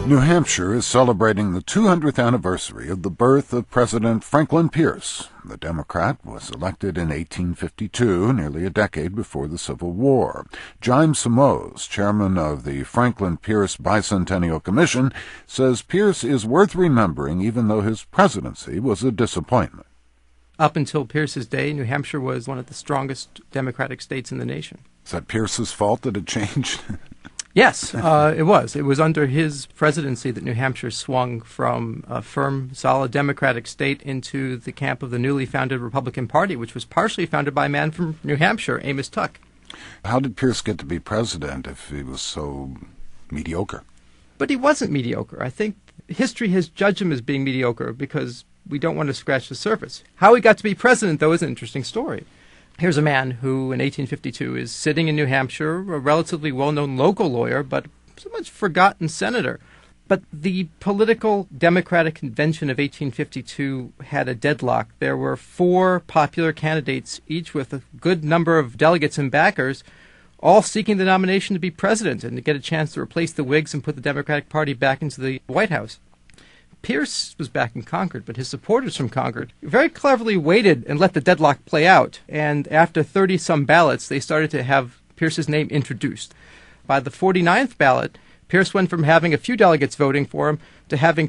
New Hampshire is celebrating the 200th anniversary of the birth of President Franklin Pierce. The Democrat was elected in 1852, nearly a decade before the Civil War. Jaime Somoza, chairman of the Franklin Pierce Bicentennial Commission, says Pierce is worth remembering even though his presidency was a disappointment. Up until Pierce's day, New Hampshire was one of the strongest Democratic states in the nation. Is that Pierce's fault that it changed? Yes, it was. It was under his presidency that New Hampshire swung from a firm, solid Democratic state into the camp of the newly founded Republican Party, which was partially founded by a man from New Hampshire, Amos Tuck. How did Pierce get to be president if he was so mediocre? But he wasn't mediocre. I think history has judged him as being mediocre because we don't want to scratch the surface. How he got to be president, though, is an interesting story. Here's a man who, in 1852, is sitting in New Hampshire, a relatively well-known local lawyer, but so much forgotten senator. But the political Democratic convention of 1852 had a deadlock. There were 4 popular candidates, each with a good number of delegates and backers, all seeking the nomination to be president and to get a chance to replace the Whigs and put the Democratic Party back into the White House. Pierce was back in Concord, but his supporters from Concord very cleverly waited and let the deadlock play out. And after 30-some ballots, they started to have Pierce's name introduced. By the 49th ballot, Pierce went from having a few delegates voting for him to having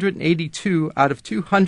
282 out of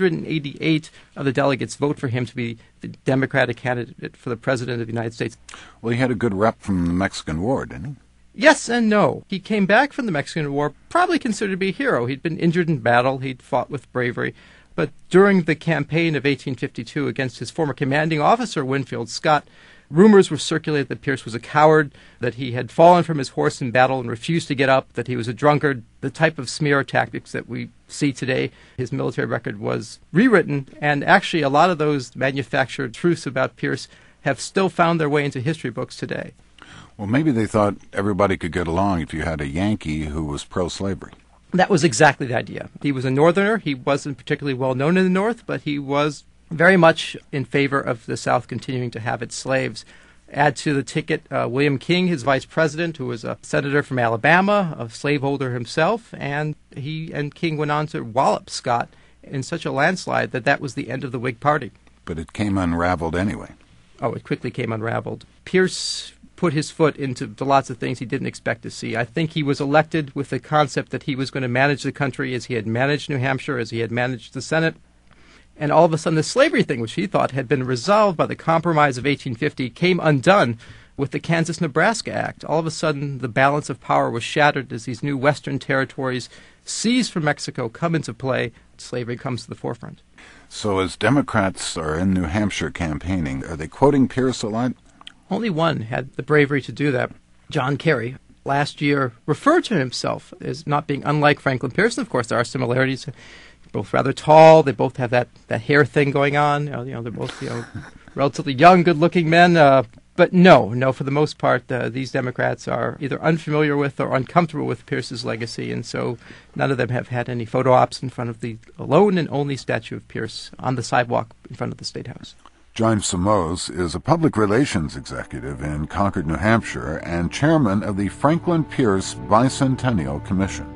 288 of the delegates vote for him to be the Democratic candidate for the President of the United States. Well, he had a good rep from the Mexican War, didn't he? Yes and no. He came back from the Mexican War, probably considered to be a hero. He'd been injured in battle. He'd fought with bravery. But during the campaign of 1852 against his former commanding officer, Winfield Scott, rumors were circulated that Pierce was a coward, that he had fallen from his horse in battle and refused to get up, that he was a drunkard, the type of smear tactics that we see today. His military record was rewritten, and actually a lot of those manufactured truths about Pierce have still found their way into history books today. Well, maybe they thought everybody could get along if you had a Yankee who was pro-slavery. That was exactly the idea. He was a Northerner. He wasn't particularly well known in the North, but he was very much in favor of the South continuing to have its slaves. Add to the ticket William King, his vice president, who was a senator from Alabama, a slaveholder himself, and he and King went on to wallop Scott in such a landslide that that was the end of the Whig Party. But it came unraveled anyway. Oh, it quickly came unraveled. Pierce put his foot into lots of things he didn't expect to see. I think he was elected with the concept that he was going to manage the country as he had managed New Hampshire, as he had managed the Senate. And all of a sudden the slavery thing, which he thought had been resolved by the Compromise of 1850, came undone with the Kansas-Nebraska Act. All of a sudden the balance of power was shattered as these new western territories seized from Mexico come into play. Slavery comes to the forefront. So as Democrats are in New Hampshire campaigning, are they quoting Pierce a lot? Only one had the bravery to do that. John Kerry, last year, referred to himself as not being unlike Franklin Pierce. Of course, there are similarities. They're both rather tall. They both have that hair thing going on. They're both relatively young, good-looking men. But no, for the most part, these Democrats are either unfamiliar with or uncomfortable with Pierce's legacy, and so none of them have had any photo ops in front of the alone and only statue of Pierce on the sidewalk in front of the State House. Jaime Somoza is a public relations executive in Concord, New Hampshire, and chairman of the Franklin Pierce Bicentennial Commission.